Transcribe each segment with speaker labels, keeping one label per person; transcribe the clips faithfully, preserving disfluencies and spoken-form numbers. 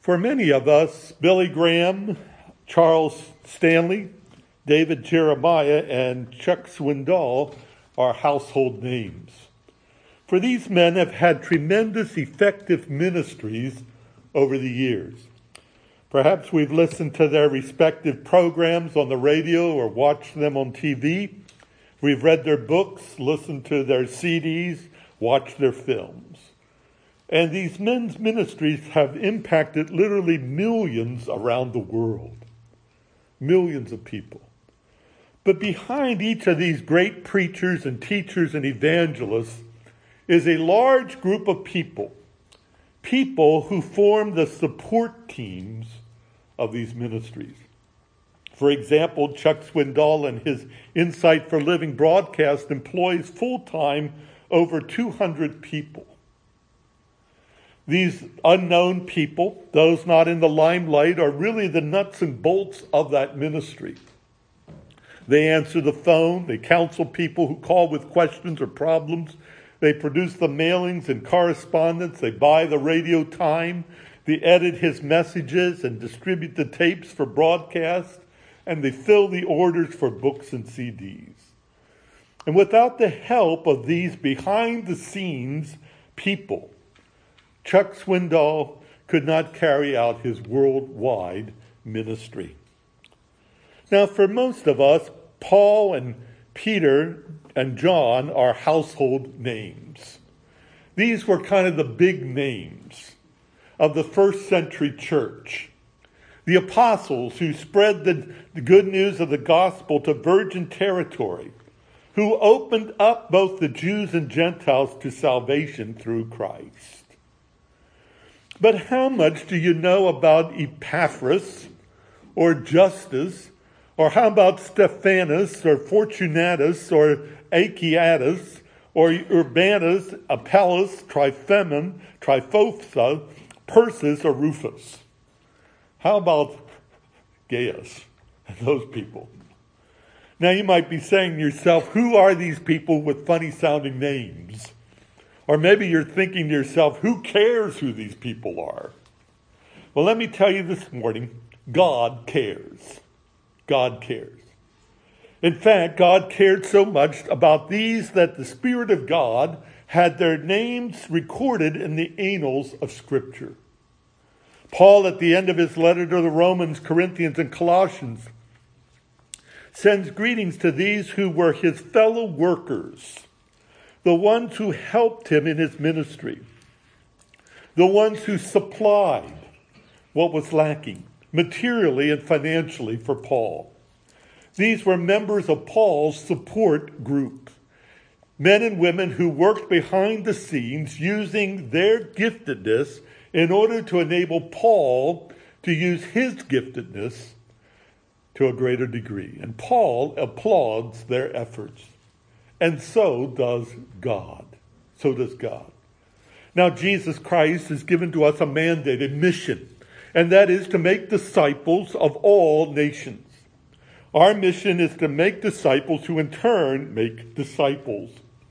Speaker 1: For many of us, Billy Graham, Charles Stanley, David Jeremiah, and Chuck Swindoll are household names. For these men have had tremendous effective ministries over the years. Perhaps we've listened to their respective programs on the radio or watched them on T V. We've read their books, listened to their C Ds, watched their films. And these men's ministries have impacted literally millions around the world. Millions of people. But behind each of these great preachers and teachers and evangelists is a large group of people. People who form the support teams of these ministries. For example, Chuck Swindoll and his Insight for Living broadcast employs full-time over two hundred people. These unknown people, those not in the limelight, are really the nuts and bolts of that ministry. They answer the phone, they counsel people who call with questions or problems, they produce the mailings and correspondence, they buy the radio time, they edit his messages and distribute the tapes for broadcast, and they fill the orders for books and C Ds. And without the help of these behind-the-scenes people, Chuck Swindoll could not carry out his worldwide ministry. Now, for most of us, Paul and Peter and John are household names. These were kind of the big names of the first century church. The apostles who spread the, the good news of the gospel to virgin territory, who opened up both the Jews and Gentiles to salvation through Christ. But how much do you know about Epaphras or Justus, or how about Stephanus or Fortunatus or Achaetus or Urbanus, Apelles, Tryphemon, Tryphopsa, Persis, or Rufus? How about Gaius and those people? Now you might be saying to yourself, who are these people with funny sounding names? Or maybe you're thinking to yourself, who cares who these people are? Well, let me tell you this morning, God cares. God cares. In fact, God cared so much about these that the Spirit of God had their names recorded in the annals of Scripture. Paul, at the end of his letter to the Romans, Corinthians, and Colossians, sends greetings to these who were his fellow workers, the ones who helped him in his ministry, the ones who supplied what was lacking materially and financially for Paul. These were members of Paul's support group, men and women who worked behind the scenes using their giftedness in order to enable Paul to use his giftedness to a greater degree. And Paul applauds their efforts. And so does God. So does God. Now, Jesus Christ has given to us a mandate, a mission, and that is to make disciples of all nations. Our mission is to make disciples who in turn make disciples.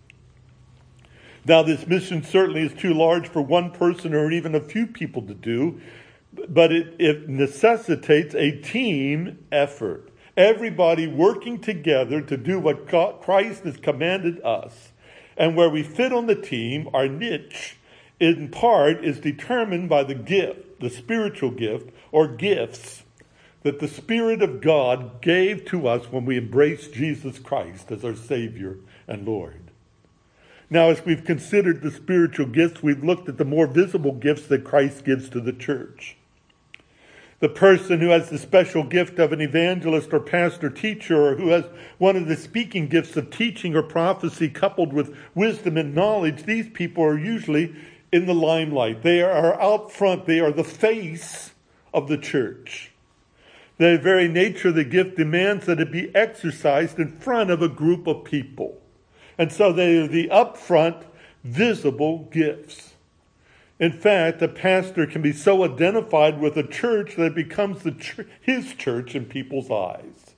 Speaker 1: Now, this mission certainly is too large for one person or even a few people to do, but it, it necessitates a team effort. Everybody working together to do what God, Christ has commanded us. And where we fit on the team, our niche, in part, is determined by the gift, the spiritual gift, or gifts, that the Spirit of God gave to us when we embraced Jesus Christ as our Savior and Lord. Now, as we've considered the spiritual gifts, we've looked at the more visible gifts that Christ gives to the church. The person who has the special gift of an evangelist or pastor teacher, or who has one of the speaking gifts of teaching or prophecy coupled with wisdom and knowledge, these people are usually in the limelight. They are out front. They are the face of the church. The very nature of the gift demands that it be exercised in front of a group of people. And so they are the upfront, visible gifts. In fact, a pastor can be so identified with a church that it becomes the ch- his church in people's eyes.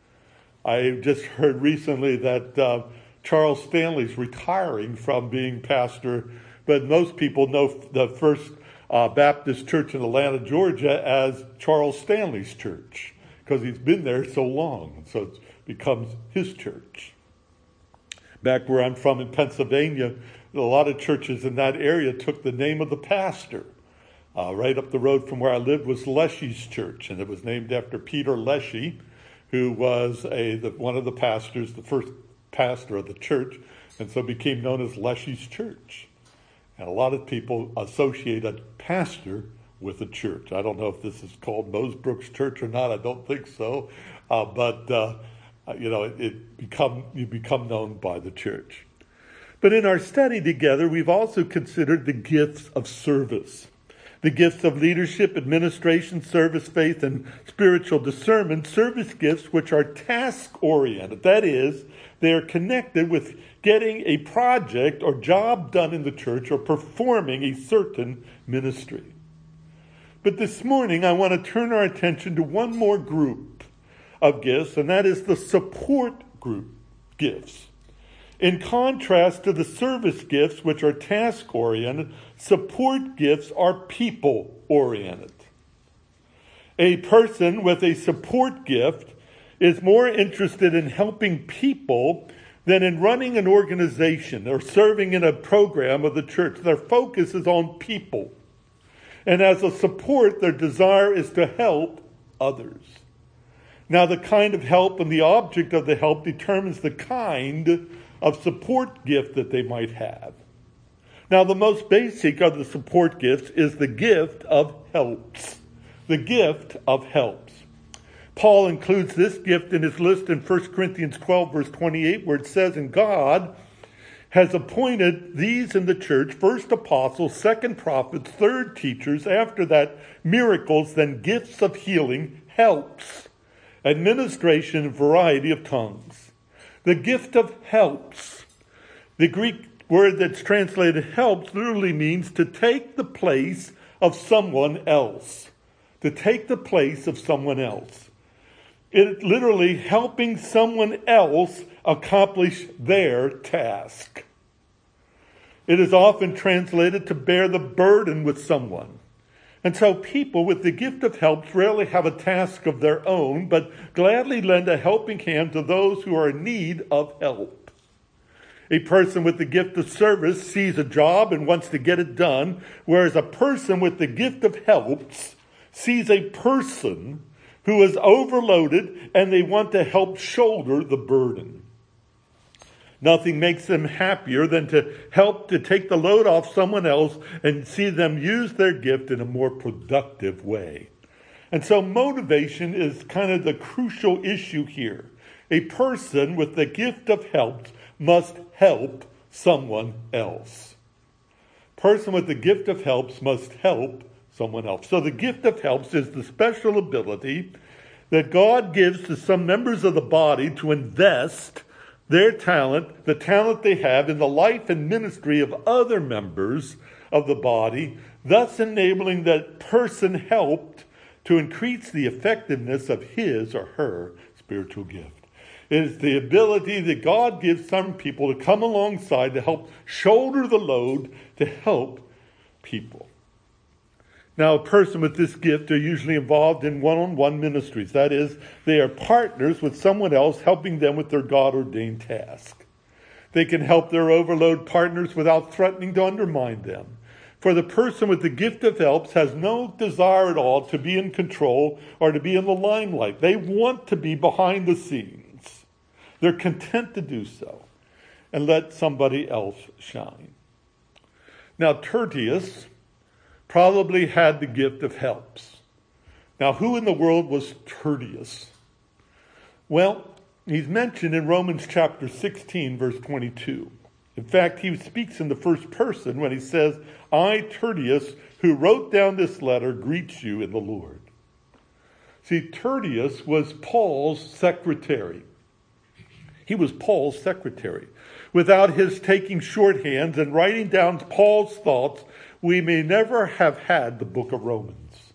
Speaker 1: I just heard recently that uh, Charles Stanley's retiring from being pastor, but most people know the first uh, Baptist Church in Atlanta, Georgia, as Charles Stanley's church, because he's been there so long. So it becomes his church. Back where I'm from in Pennsylvania, a lot of churches in that area took the name of the pastor. Uh, right up the road from where I lived was Leshy's church, and it was named after Peter Leshy, who was a the, one of the pastors, the first pastor of the church, and so became known as Leshy's church. And a lot of people associate a pastor with a church. I don't know if this is called Mosebrook's church or not. I don't think so. Uh, but, uh, you know, it, it become you become known by the church. But in our study together, we've also considered the gifts of service. The gifts of leadership, administration, service, faith, and spiritual discernment, service gifts which are task-oriented. That is, they are connected with getting a project or job done in the church or performing a certain ministry. But this morning, I want to turn our attention to one more group of gifts, and that is the support group gifts. In contrast to the service gifts, which are task-oriented, support gifts are people-oriented. A person with a support gift is more interested in helping people than in running an organization or serving in a program of the church. Their focus is on people. And as a support, their desire is to help others. Now, the kind of help and the object of the help determines the kind of support gift that they might have. Now, the most basic of the support gifts is the gift of helps. The gift of helps. Paul includes this gift in his list in First Corinthians twelve, verse twenty-eight, where it says, "And God has appointed these in the church, first apostles, second prophets, third teachers, after that miracles, then gifts of healing, helps, administration, and variety of tongues." The gift of helps. The Greek word that's translated helps literally means to take the place of someone else. To take the place of someone else. It literally helping someone else accomplish their task. It is often translated to bear the burden with someone. And so people with the gift of helps rarely have a task of their own, but gladly lend a helping hand to those who are in need of help. A person with the gift of service sees a job and wants to get it done, whereas a person with the gift of helps sees a person who is overloaded and they want to help shoulder the burden. Nothing makes them happier than to help to take the load off someone else and see them use their gift in a more productive way. And so motivation is kind of the crucial issue here. A person with the gift of help must help someone else. Person with the gift of helps must help someone else. So the gift of helps is the special ability that God gives to some members of the body to invest their talent, the talent they have, in the life and ministry of other members of the body, thus enabling that person helped to increase the effectiveness of his or her spiritual gift. It is the ability that God gives some people to come alongside to help shoulder the load to help people. Now, a person with this gift are usually involved in one-on-one ministries. That is, they are partners with someone else helping them with their God-ordained task. They can help their overload partners without threatening to undermine them. For the person with the gift of helps has no desire at all to be in control or to be in the limelight. They want to be behind the scenes. They're content to do so and let somebody else shine. Now, Tertius probably had the gift of helps. Now, who in the world was Tertius? Well, he's mentioned in Romans chapter sixteen, verse twenty-two. In fact, he speaks in the first person when he says, "I, Tertius, who wrote down this letter, greet you in the Lord." See, Tertius was Paul's secretary. He was Paul's secretary. Without his taking shorthands and writing down Paul's thoughts, we may never have had the book of Romans.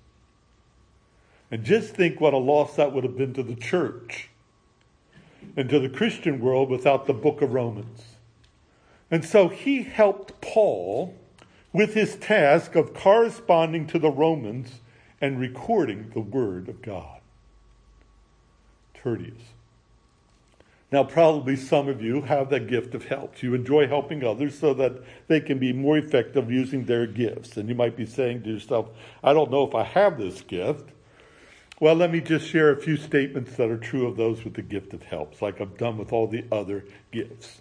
Speaker 1: And just think what a loss that would have been to the church and to the Christian world without the book of Romans. And so he helped Paul with his task of corresponding to the Romans and recording the word of God. Tertius. Now, probably some of you have the gift of helps. You enjoy helping others so that they can be more effective using their gifts. And you might be saying to yourself, I don't know if I have this gift. Well, let me just share a few statements that are true of those with the gift of helps, like I've done with all the other gifts.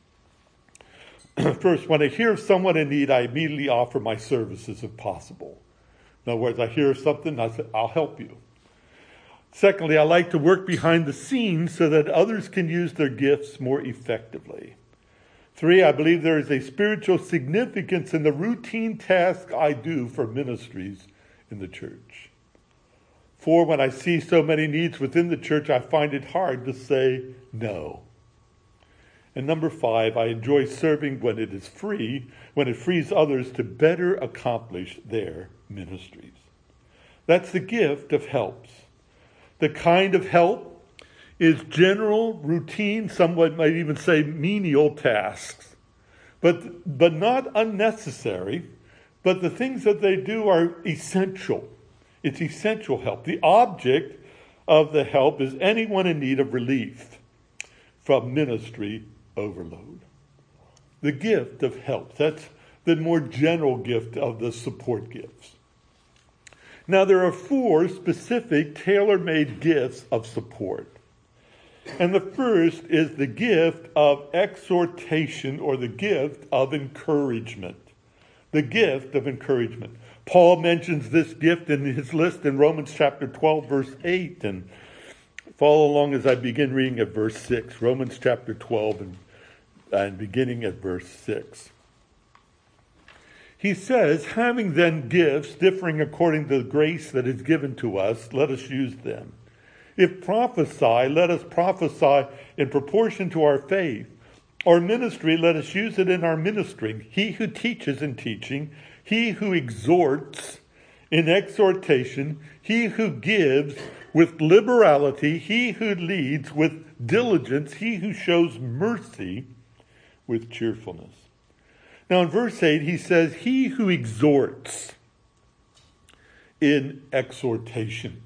Speaker 1: First, when I hear of someone in need, I immediately offer my services if possible. In other words, I hear something, I say, I'll help you. Secondly, I like to work behind the scenes so that others can use their gifts more effectively. Three, I believe there is a spiritual significance in the routine task I do for ministries in the church. Four, when I see so many needs within the church, I find it hard to say no. And number five, I enjoy serving when it is free, when it frees others to better accomplish their ministries. That's the gift of helps. The kind of help is general, routine, someone might even say menial tasks, but, but not unnecessary, but the things that they do are essential. It's essential help. The object of the help is anyone in need of relief from ministry overload. The gift of help. That's the more general gift of the support gifts. Now, there are four specific tailor-made gifts of support. And the first is the gift of exhortation, or the gift of encouragement. The gift of encouragement. Paul mentions this gift in his list in Romans chapter twelve, verse eight. And follow along as I begin reading at verse six. Romans chapter twelve and, and beginning at verse six. He says, having then gifts differing according to the grace that is given to us, let us use them. If prophesy, let us prophesy in proportion to our faith. Or ministry, let us use it in our ministering. He who teaches in teaching, he who exhorts in exhortation, he who gives with liberality, he who leads with diligence, he who shows mercy with cheerfulness. Now in verse eight, he says, he who exhorts in exhortation.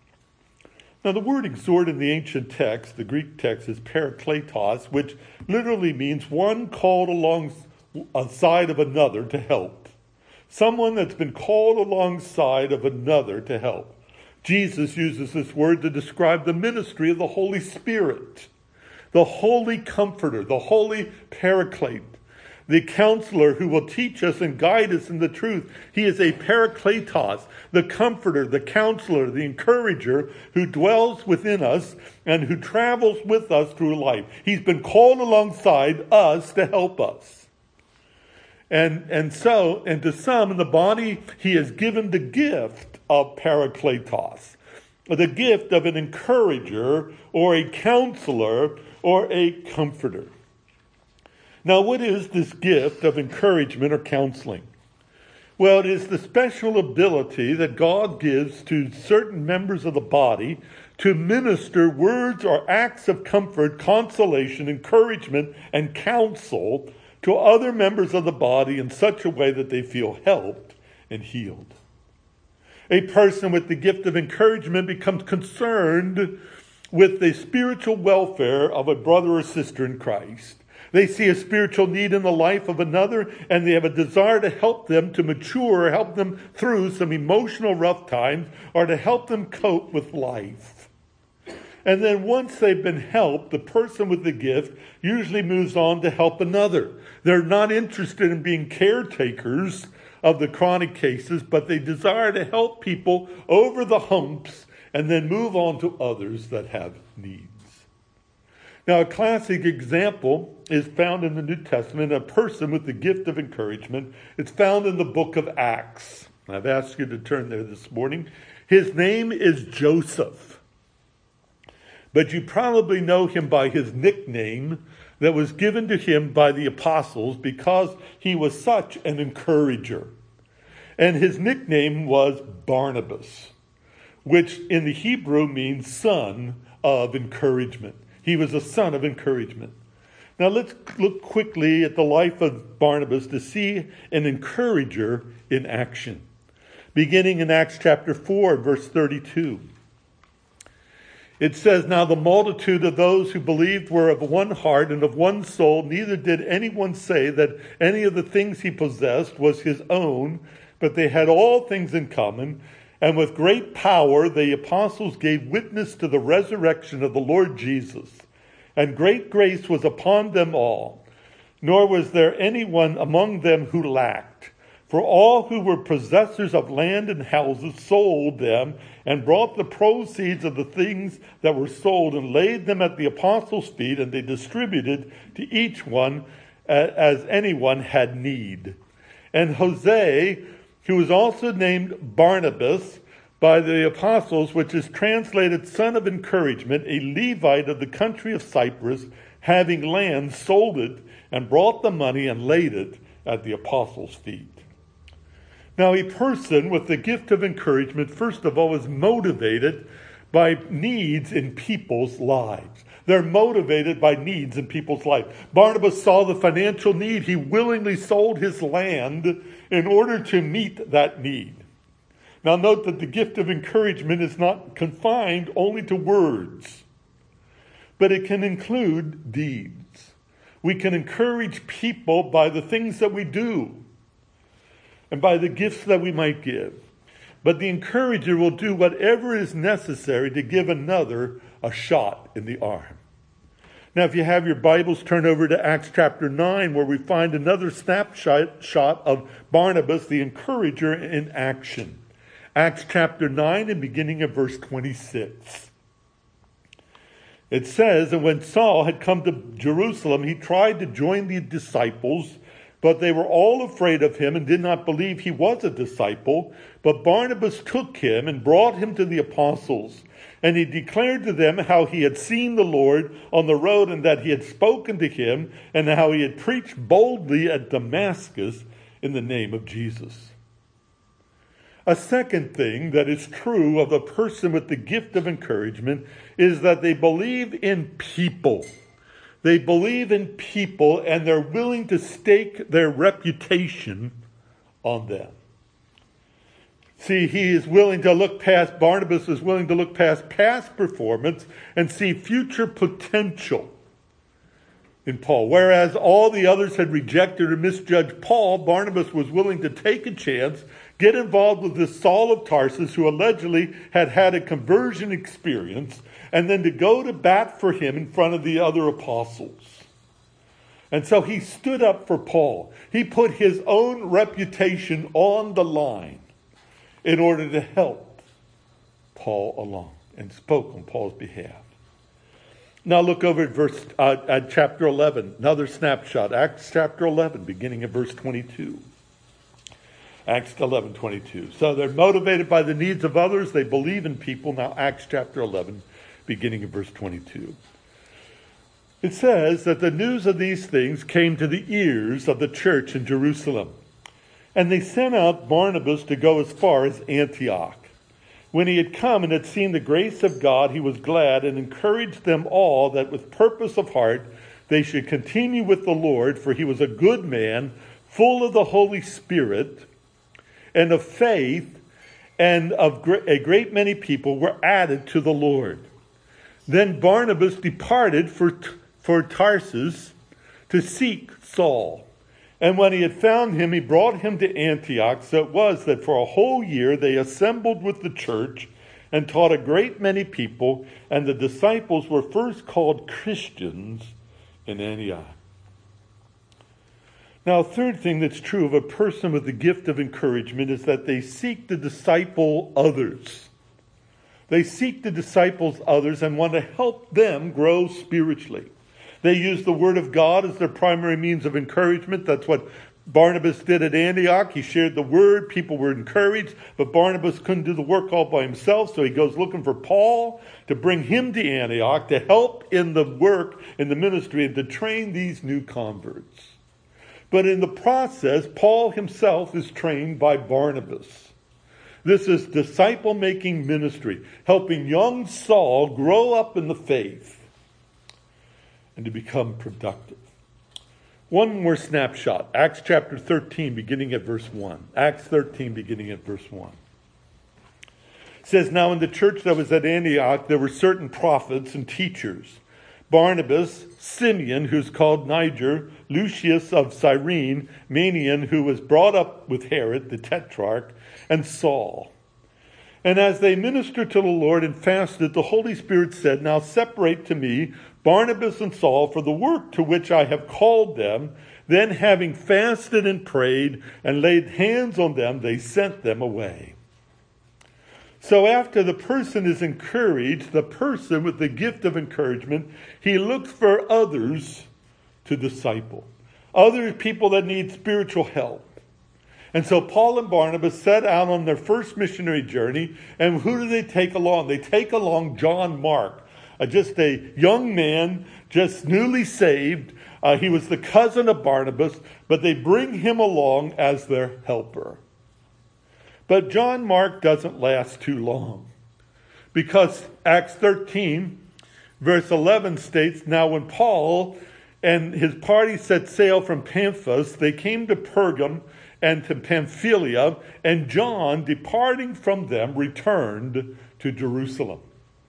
Speaker 1: Now the word exhort in the ancient text, the Greek text, is parakletos, which literally means one called alongside of another to help. Someone that's been called alongside of another to help. Jesus uses this word to describe the ministry of the Holy Spirit, the Holy Comforter, the Holy Paraclete, the counselor who will teach us and guide us in the truth. He is a parakletos, the comforter, the counselor, the encourager who dwells within us and who travels with us through life. He's been called alongside us to help us. And, and so, and to some in the body, he has given the gift of parakletos, the gift of an encourager or a counselor or a comforter. Now, what is this gift of encouragement or counseling? Well, it is the special ability that God gives to certain members of the body to minister words or acts of comfort, consolation, encouragement, and counsel to other members of the body in such a way that they feel helped and healed. A person with the gift of encouragement becomes concerned with the spiritual welfare of a brother or sister in Christ. They see a spiritual need in the life of another, and they have a desire to help them to mature, help them through some emotional rough times, or to help them cope with life. And then once they've been helped, the person with the gift usually moves on to help another. They're not interested in being caretakers of the chronic cases, but they desire to help people over the humps and then move on to others that have needs. Now, a classic example is found in the New Testament, a person with the gift of encouragement. It's found in the book of Acts. I've asked you to turn there this morning. His name is Joseph. But you probably know him by his nickname that was given to him by the apostles because he was such an encourager. And his nickname was Barnabas, which in the Hebrew means son of encouragement. He was a son of encouragement. Now let's look quickly at the life of Barnabas to see an encourager in action. Beginning in Acts chapter four, verse thirty-two. It says, "Now the multitude of those who believed were of one heart and of one soul. Neither did anyone say that any of the things he possessed was his own, but they had all things in common. And with great power the apostles gave witness to the resurrection of the Lord Jesus. And great grace was upon them all. Nor was there anyone among them who lacked. For all who were possessors of land and houses sold them and brought the proceeds of the things that were sold and laid them at the apostles' feet, and they distributed to each one as anyone had need. And Jose, who was also named Barnabas by the apostles, which is translated son of encouragement, a Levite of the country of Cyprus, having land, sold it and brought the money and laid it at the apostles' feet." Now, a person with the gift of encouragement, first of all, is motivated by needs in people's lives. They're motivated by needs in people's lives. Barnabas saw the financial need. He willingly sold his land in order to meet that need. Now, note that the gift of encouragement is not confined only to words, but it can include deeds. We can encourage people by the things that we do and by the gifts that we might give. But the encourager will do whatever is necessary to give another a shot in the arm. Now, if you have your Bibles, turn over to Acts chapter nine, where we find another snapshot shot of Barnabas, the encourager, in action. Acts chapter nine and beginning of verse twenty-six. It says, "And when Saul had come to Jerusalem, he tried to join the disciples, but they were all afraid of him and did not believe he was a disciple. But Barnabas took him and brought him to the apostles. And he declared to them how he had seen the Lord on the road, and that he had spoken to him, and how he had preached boldly at Damascus in the name of Jesus." A second thing that is true of a person with the gift of encouragement is that they believe in people. They believe in people, and they're willing to stake their reputation on them. See, he is willing to look past, Barnabas is willing to look past past performance and see future potential in Paul. Whereas all the others had rejected or misjudged Paul, Barnabas was willing to take a chance, get involved with this Saul of Tarsus, who allegedly had had a conversion experience, and then to go to bat for him in front of the other apostles. And so he stood up for Paul. He put his own reputation on the line in order to help Paul along, and spoke on Paul's behalf. Now look over at verse uh, at chapter eleven, another snapshot. Acts chapter eleven, beginning at verse twenty-two. Acts eleven, twenty-two. So they're motivated by the needs of others. They believe in people. Now Acts chapter eleven, beginning at verse twenty-two. It says that the news of these things came to the ears of the church in Jerusalem. And they sent out Barnabas to go as far as Antioch. When he had come and had seen the grace of God, he was glad and encouraged them all that with purpose of heart they should continue with the Lord, for he was a good man, full of the Holy Spirit and of faith, and of a great many people were added to the Lord. Then Barnabas departed for, for Tarsus to seek Saul. And when he had found him, he brought him to Antioch. So it was that for a whole year they assembled with the church and taught a great many people, and the disciples were first called Christians in Antioch. Now, a third thing that's true of a person with the gift of encouragement is that they seek to disciple others. They seek to disciple others and want to help them grow spiritually. They use the Word of God as their primary means of encouragement. That's what Barnabas did at Antioch. He shared the Word. People were encouraged, but Barnabas couldn't do the work all by himself, so he goes looking for Paul to bring him to Antioch to help in the work, in the ministry, and to train these new converts. But in the process, Paul himself is trained by Barnabas. This is disciple-making ministry, helping young Saul grow up in the faith and to become productive. One more snapshot. Acts chapter thirteen, beginning at verse one. Acts thirteen, beginning at verse one. It says, now in the church that was at Antioch, there were certain prophets and teachers. Barnabas, Simeon, who's called Niger, Lucius of Cyrene, Manaen, who was brought up with Herod, the tetrarch, and Saul. And as they ministered to the Lord and fasted, the Holy Spirit said, now separate to me Barnabas and Saul for the work to which I have called them. Then having fasted and prayed and laid hands on them, they sent them away. So after the person is encouraged, the person with the gift of encouragement, he looks for others to disciple. Other people that need spiritual help. And so Paul and Barnabas set out on their first missionary journey. And who do they take along? They take along John Mark, uh, just a young man, just newly saved. Uh, he was the cousin of Barnabas, but they bring him along as their helper. But John Mark doesn't last too long, because Acts thirteen, verse eleven states, now when Paul and his party set sail from Paphos, they came to Pergam and to Pamphylia, and John, departing from them, returned to Jerusalem.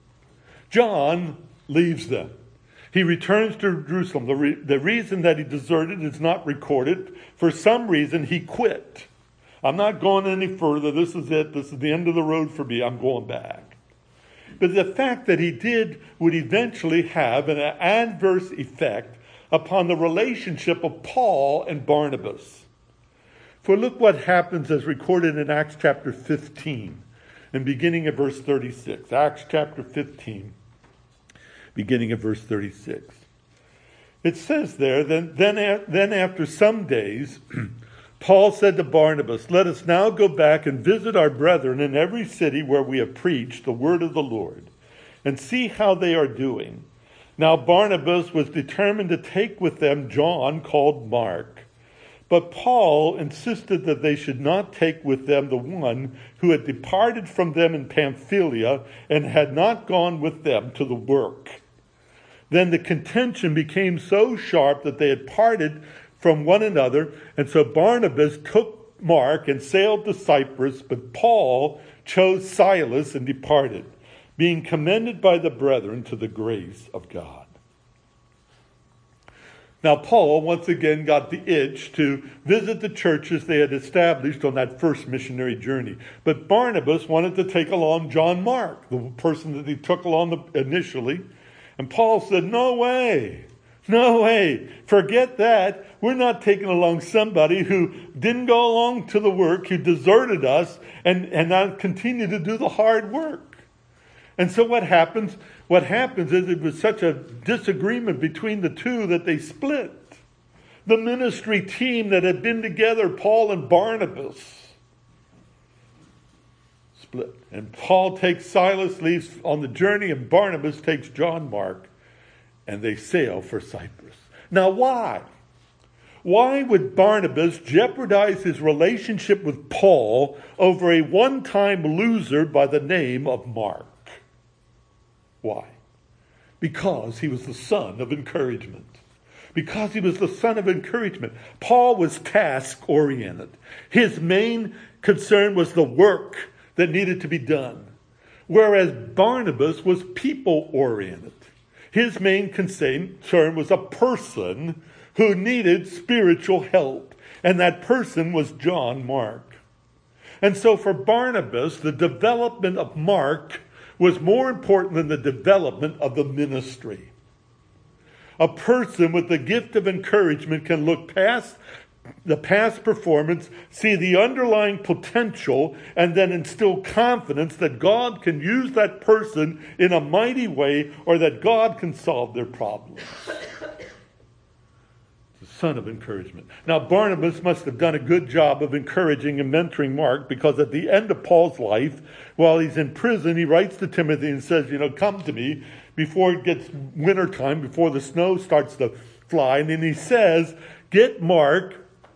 Speaker 1: John leaves them. He returns to Jerusalem. The, re- the reason that he deserted is not recorded. For some reason, he quit. I'm not going any further. This is it. This is the end of the road for me. I'm going back. But the fact that he did would eventually have an adverse effect upon the relationship of Paul and Barnabas. For look what happens as recorded in Acts chapter fifteen and beginning at verse thirty-six. Acts chapter fifteen, beginning at verse thirty-six. It says there, then, then, then after some days, Paul said to Barnabas, let us now go back and visit our brethren in every city where we have preached the word of the Lord, and see how they are doing. Now Barnabas was determined to take with them John, called Mark. But Paul insisted that they should not take with them the one who had departed from them in Pamphylia and had not gone with them to the work. Then the contention became so sharp that they had parted from one another, and so Barnabas took Mark and sailed to Cyprus, but Paul chose Silas and departed, being commended by the brethren to the grace of God. Now Paul once again got the itch to visit the churches they had established on that first missionary journey. But Barnabas wanted to take along John Mark, the person that he took along initially. And Paul said, no way. No way. Forget that. We're not taking along somebody who didn't go along to the work, who deserted us, and, and not continue to do the hard work. And so what happens? What happens is it was such a disagreement between the two that they split. The ministry team that had been together, Paul and Barnabas, split. And Paul takes Silas, leaves on the journey, and Barnabas takes John Mark, and they sail for Cyprus. Now why? Why would Barnabas jeopardize his relationship with Paul over a one-time loser by the name of Mark? Why? Because he was the son of encouragement. Because he was the son of encouragement. Paul was task-oriented. His main concern was the work that needed to be done. Whereas Barnabas was people-oriented. His main concern was a person who needed spiritual help. And that person was John Mark. And so for Barnabas, the development of Mark was more important than the development of the ministry. A person with the gift of encouragement can look past the past performance, see the underlying potential, and then instill confidence that God can use that person in a mighty way, or that God can solve their problems. The son of encouragement. Now, Barnabas must have done a good job of encouraging and mentoring Mark, because at the end of Paul's life, while he's in prison, he writes to Timothy and says, you know, come to me before it gets wintertime, before the snow starts to fly. And then he says, get Mark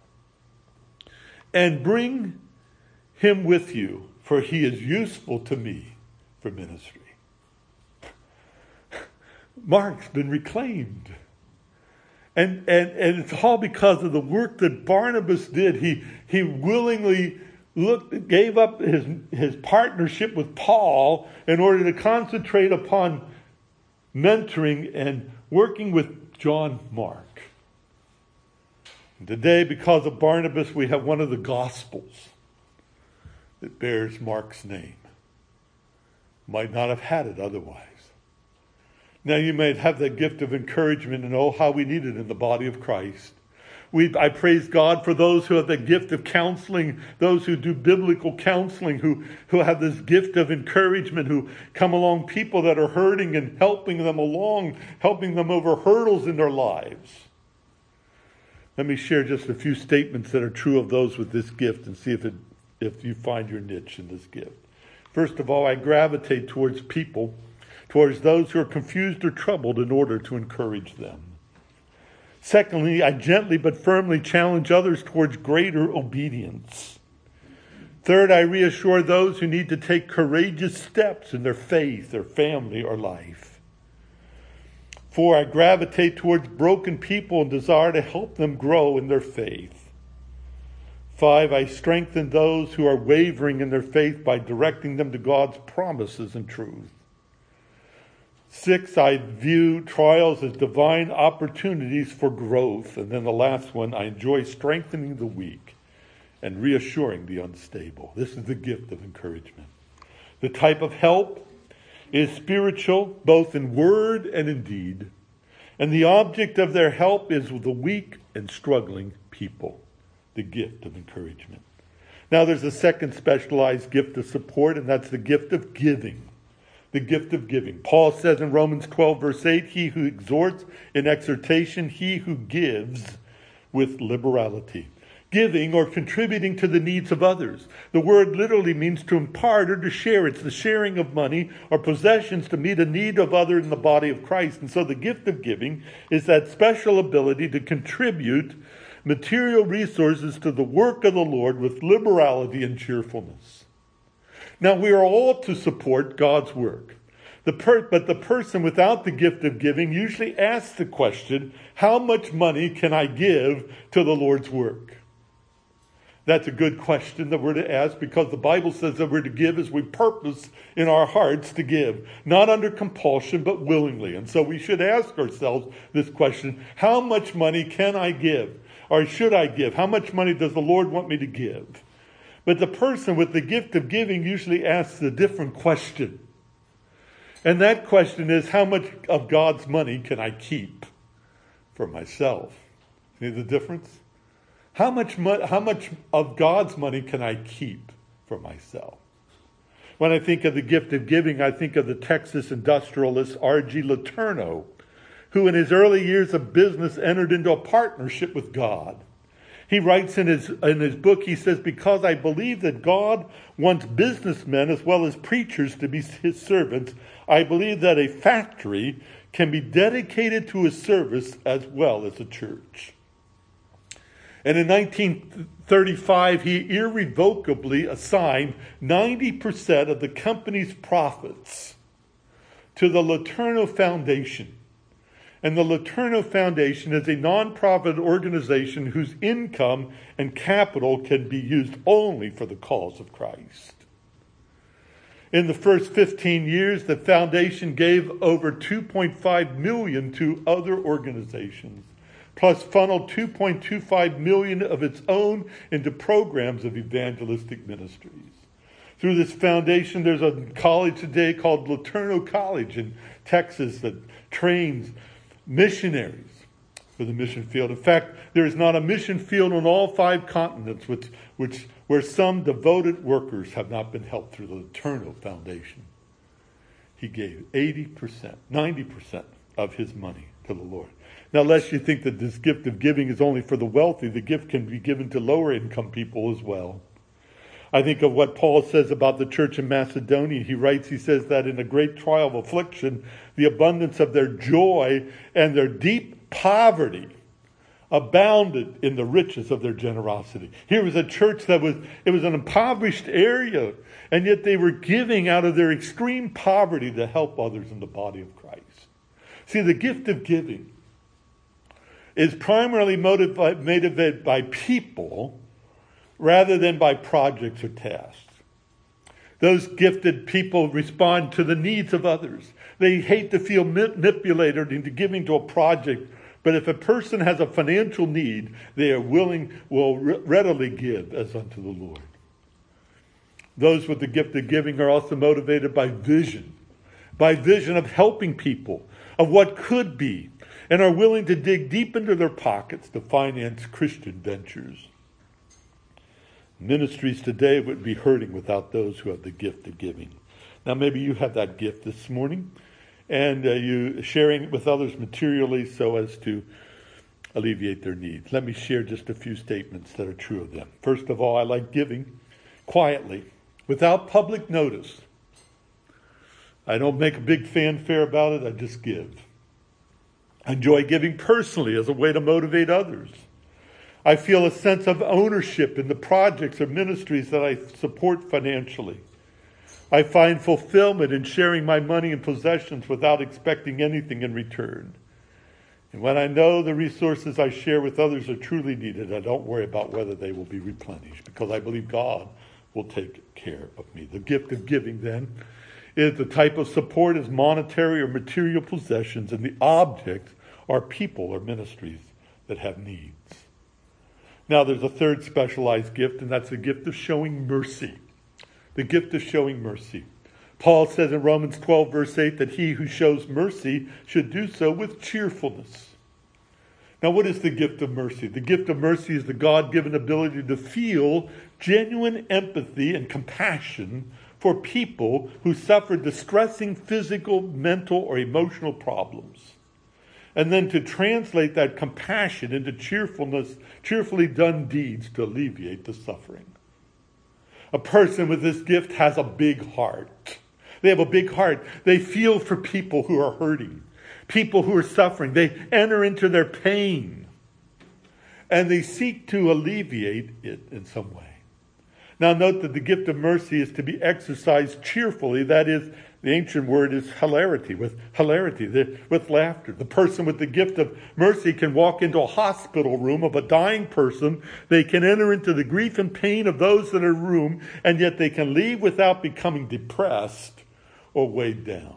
Speaker 1: and bring him with you, for he is useful to me for ministry. Mark's been reclaimed. And, and, and it's all because of the work that Barnabas did. He, he willingly looked, gave up his, his partnership with Paul in order to concentrate upon mentoring and working with John Mark. And today, because of Barnabas, we have one of the Gospels that bears Mark's name. Might not have had it otherwise. Now you may have the gift of encouragement and oh, how we need it in the body of Christ. We, I praise God for those who have the gift of counseling, those who do biblical counseling, who, who have this gift of encouragement, who come along people that are hurting and helping them along, helping them over hurdles in their lives. Let me share just a few statements that are true of those with this gift and see if it, if you find your niche in this gift. First of all, I gravitate towards people, towards those who are confused or troubled in order to encourage them. Secondly, I gently but firmly challenge others towards greater obedience. Third, I reassure those who need to take courageous steps in their faith, their family, or life. Four, I gravitate towards broken people and desire to help them grow in their faith. Five, I strengthen those who are wavering in their faith by directing them to God's promises and truth. Six, I view trials as divine opportunities for growth. And then the last one, I enjoy strengthening the weak and reassuring the unstable. This is the gift of encouragement. The type of help is spiritual, both in word and in deed. And the object of their help is the weak and struggling people. The gift of encouragement. Now there's a second specialized gift of support, and that's the gift of giving. The gift of giving. Paul says in Romans twelve, verse eight, he who exhorts in exhortation, he who gives with liberality. Giving or contributing to the needs of others. The word literally means to impart or to share. It's the sharing of money or possessions to meet a need of others in the body of Christ. And so the gift of giving is that special ability to contribute material resources to the work of the Lord with liberality and cheerfulness. Now, we are all to support God's work. The per- but the person without the gift of giving usually asks the question, how much money can I give to the Lord's work? That's a good question that we're to ask because the Bible says that we're to give as we purpose in our hearts to give. Not under compulsion, but willingly. And so we should ask ourselves this question, how much money can I give? Or should I give? How much money does the Lord want me to give? But the person with the gift of giving usually asks a different question. And that question is, how much of God's money can I keep for myself? See the difference? How much, mo- how much of God's money can I keep for myself? When I think of the gift of giving, I think of the Texas industrialist R G Letourneau, who in his early years of business entered into a partnership with God. He writes in his, in his book, he says, because I believe that God wants businessmen as well as preachers to be his servants, I believe that a factory can be dedicated to his service as well as a church. And in nineteen thirty-five, he irrevocably assigned ninety percent of the company's profits to the Letourneau Foundation. And the Letourneau Foundation is a nonprofit organization whose income and capital can be used only for the cause of Christ. In the first fifteen years, the foundation gave over two point five million dollars to other organizations, plus funneled two point two five million dollars of its own into programs of evangelistic ministries. Through this foundation, there's a college today called Letourneau College in Texas that trains missionaries for the mission field. In fact, there is not a mission field on all five continents which, which, where some devoted workers have not been helped through the Letourneau Foundation. He gave eighty percent, ninety percent of his money to the Lord. Now, lest you think that this gift of giving is only for the wealthy, the gift can be given to lower income people as well. I think of what Paul says about the church in Macedonia. He writes, he says that in a great trial of affliction, the abundance of their joy and their deep poverty abounded in the riches of their generosity. Here was a church that was, it was an impoverished area, and yet they were giving out of their extreme poverty to help others in the body of Christ. See, the gift of giving is primarily motivated, motivated by people rather than by projects or tasks. Those gifted people respond to the needs of others. They hate to feel manipulated into giving to a project, but if a person has a financial need, they are willing, will readily give as unto the Lord. Those with the gift of giving are also motivated by vision, by vision of helping people, of what could be, and are willing to dig deep into their pockets to finance Christian ventures. Ministries today would be hurting without those who have the gift of giving. Now, maybe you have that gift this morning, and uh, you sharing it with others materially so as to alleviate their needs. Let me share just a few statements that are true of them. First of all, I like giving quietly, without public notice. I don't make a big fanfare about it, I just give. I enjoy giving personally as a way to motivate others. I feel a sense of ownership in the projects or ministries that I support financially. I find fulfillment in sharing my money and possessions without expecting anything in return. And when I know the resources I share with others are truly needed, I don't worry about whether they will be replenished, because I believe God will take care of me. The gift of giving, then, is the type of support as monetary or material possessions, and the objects are people or ministries that have needs. Now, there's a third specialized gift, and that's the gift of showing mercy. The gift of showing mercy. Paul says in Romans twelve, verse eight, that he who shows mercy should do so with cheerfulness. Now, what is the gift of mercy? The gift of mercy is the God-given ability to feel genuine empathy and compassion for people who suffer distressing physical, mental, or emotional problems. And then to translate that compassion into cheerfulness, cheerfully done deeds to alleviate the suffering. A person with this gift has a big heart. They have a big heart. They feel for people who are hurting, people who are suffering. They enter into their pain, and they seek to alleviate it in some way. Now note that the gift of mercy is to be exercised cheerfully. That is, the ancient word is hilarity, with hilarity, the, with laughter. The person with the gift of mercy can walk into a hospital room of a dying person. They can enter into the grief and pain of those that are in the room, and yet they can leave without becoming depressed or weighed down.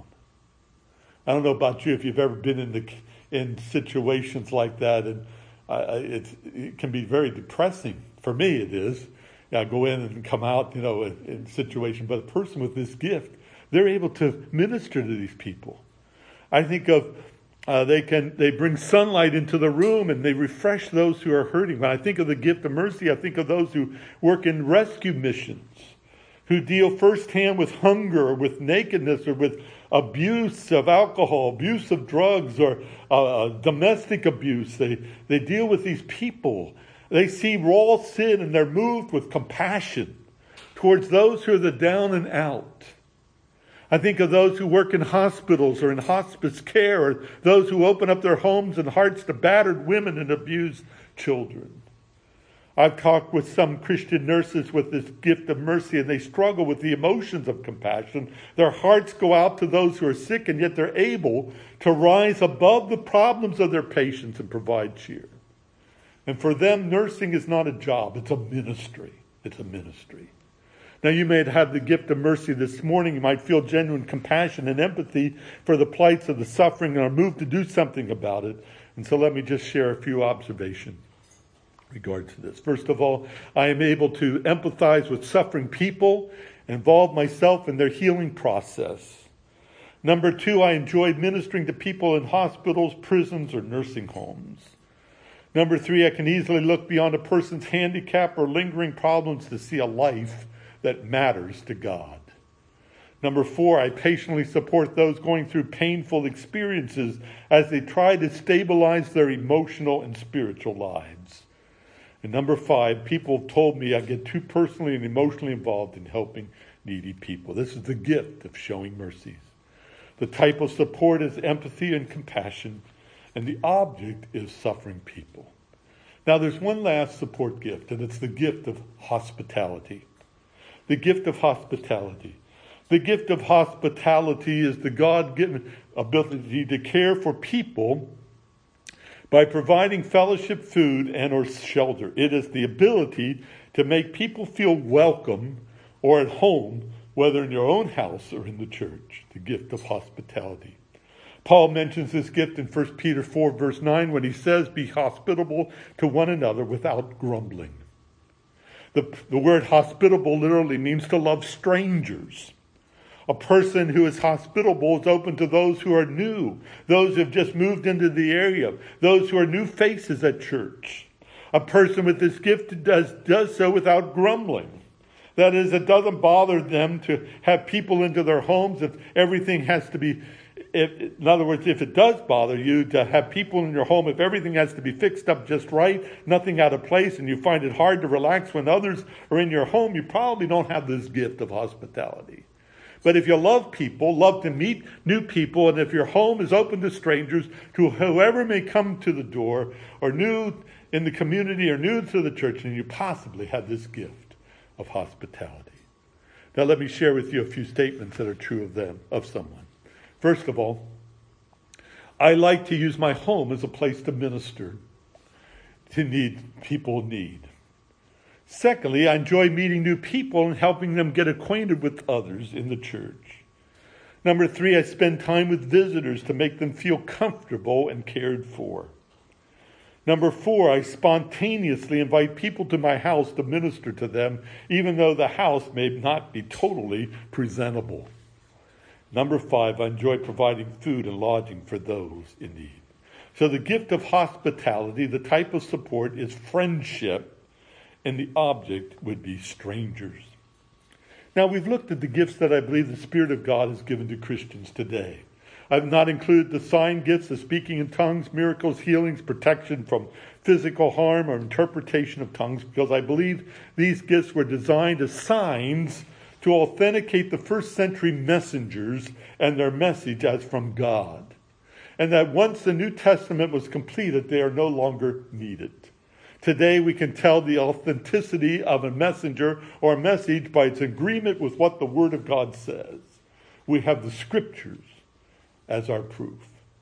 Speaker 1: I don't know about you, if you've ever been in the in situations like that, and uh, it's, it can be very depressing. For me, it is. I go in and come out, you know, in, in situation. But a person with this gift, they're able to minister to these people. I think of uh, they can they bring sunlight into the room and they refresh those who are hurting. When I think of the gift of mercy, I think of those who work in rescue missions, who deal firsthand with hunger or with nakedness or with abuse of alcohol, abuse of drugs, or uh, domestic abuse. They they deal with these people. They see raw sin and they're moved with compassion towards those who are the down and out. I think of those who work in hospitals or in hospice care, or those who open up their homes and hearts to battered women and abused children. I've talked with some Christian nurses with this gift of mercy, and they struggle with the emotions of compassion. Their hearts go out to those who are sick, and yet they're able to rise above the problems of their patients and provide cheer. And for them, nursing is not a job, it's a ministry. It's a ministry. Now, you may have the gift of mercy this morning. You might feel genuine compassion and empathy for the plights of the suffering and are moved to do something about it. And so let me just share a few observations in regard to this. First of all, I am able to empathize with suffering people, involve myself in their healing process. Number two, I enjoy ministering to people in hospitals, prisons, or nursing homes. Number three, I can easily look beyond a person's handicap or lingering problems to see a life that matters to God. Number four, I patiently support those going through painful experiences as they try to stabilize their emotional and spiritual lives. And number five, people have told me I get too personally and emotionally involved in helping needy people. This is the gift of showing mercies. The type of support is empathy and compassion, and the object is suffering people. Now, there's one last support gift, and it's the gift of hospitality. The gift of hospitality. The gift of hospitality is the God-given ability to care for people By providing fellowship, food, and or shelter, it is the ability to make people feel welcome or at home, whether in your own house or in the church, the gift of hospitality. Paul mentions this gift in First Peter four, verse nine, when he says, be hospitable to one another without grumbling. The, the word hospitable literally means to love strangers. A person who is hospitable is open to those who are new, those who have just moved into the area, those who are new faces at church. A person with this gift does, does so without grumbling. That is, it doesn't bother them to have people into their homes if everything has to be, if, in other words, if it does bother you to have people in your home, if everything has to be fixed up just right, nothing out of place, and you find it hard to relax when others are in your home, you probably don't have this gift of hospitality. But if you love people, love to meet new people, and if your home is open to strangers, to whoever may come to the door, or new in the community, or new to the church, then you possibly have this gift of hospitality. Now let me share with you a few statements that are true of them, of someone. First of all, I like to use my home as a place to minister to need people in need. Secondly, I enjoy meeting new people and helping them get acquainted with others in the church. Number three, I spend time with visitors to make them feel comfortable and cared for. Number four, I spontaneously invite people to my house to minister to them, even though the house may not be totally presentable. Number five, I enjoy providing food and lodging for those in need. So the gift of hospitality, the type of support, is friendship, and the object would be strangers. Now, we've looked at the gifts that I believe the Spirit of God has given to Christians today. I've not included the sign gifts of speaking in tongues, miracles, healings, protection from physical harm, or interpretation of tongues, because I believe these gifts were designed as signs to authenticate the first century messengers and their message as from God. And that once the New Testament was completed, they are no longer needed. Today we can tell the authenticity of a messenger or a message by its agreement with what the Word of God says. We have the Scriptures as our proof.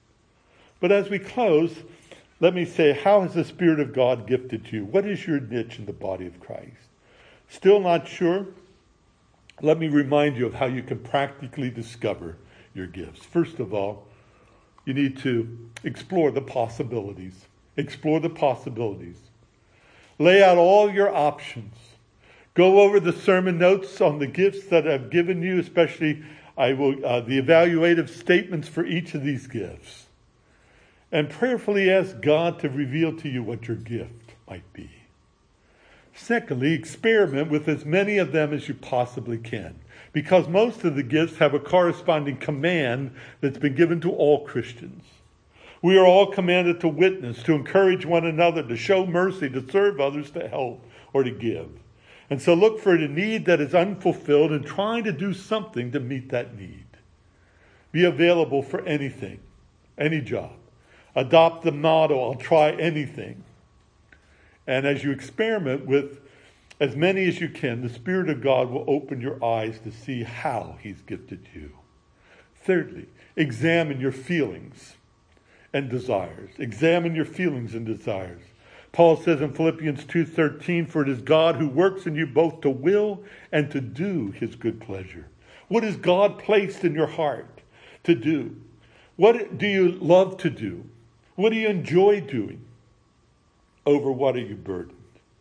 Speaker 1: But as we close, let me say, how has the Spirit of God gifted you? What is your niche in the body of Christ? Still not sure? Let me remind you of how you can practically discover your gifts. First of all, you need to explore the possibilities. Explore the possibilities. Lay out all your options. Go over the sermon notes on the gifts that I've given you, especially I will uh, the evaluative statements for each of these gifts. And prayerfully ask God to reveal to you what your gift might be. Secondly, experiment with as many of them as you possibly can, because most of the gifts have a corresponding command that's been given to all Christians. We are all commanded to witness, to encourage one another, to show mercy, to serve others, to help, or to give. And so look for the need that is unfulfilled and trying to do something to meet that need. Be available for anything, any job. Adopt the motto, I'll try anything. And as you experiment with as many as you can, the Spirit of God will open your eyes to see how He's gifted you. Thirdly, examine your feelings and desires. Examine your feelings and desires. Paul says in Philippians two thirteen, for it is God who works in you both to will and to do His good pleasure. What has God placed in your heart to do? What do you love to do? What do you enjoy doing? Over what are you burdened?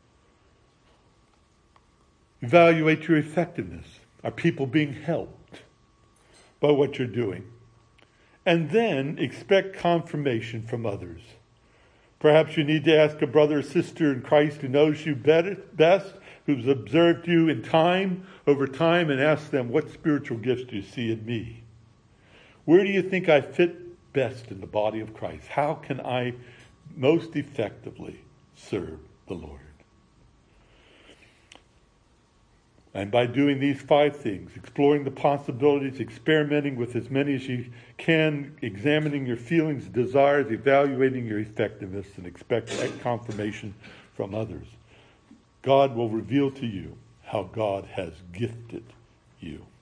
Speaker 1: Evaluate your effectiveness. Are people being helped by what you're doing? And then expect confirmation from others. Perhaps you need to ask a brother or sister in Christ who knows you better, best, who's observed you in time, over time, and ask them, what spiritual gifts do you see in me? Where do you think I fit best in the body of Christ? How can I most effectively serve the Lord? And by doing these five things, exploring the possibilities, experimenting with as many as you can, examining your feelings, desires, evaluating your effectiveness, and expect confirmation from others, God will reveal to you how God has gifted you.